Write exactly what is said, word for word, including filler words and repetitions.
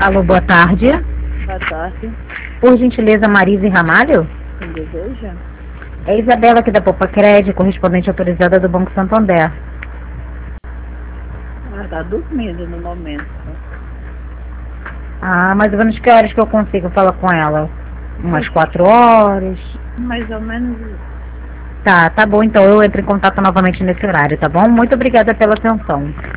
Alô, boa tarde. Boa tarde. Por gentileza, Marise Ramalho? Quem deseja? É Isabela aqui da Popa Crédito, correspondente autorizada do Banco Santander. Ela está dormindo no momento. Ah, mais ou menos que horas que eu consigo falar com ela? Umas quatro horas? Mais ou menos. Tá, tá bom, então eu entro em contato novamente nesse horário, tá bom? Muito obrigada pela atenção.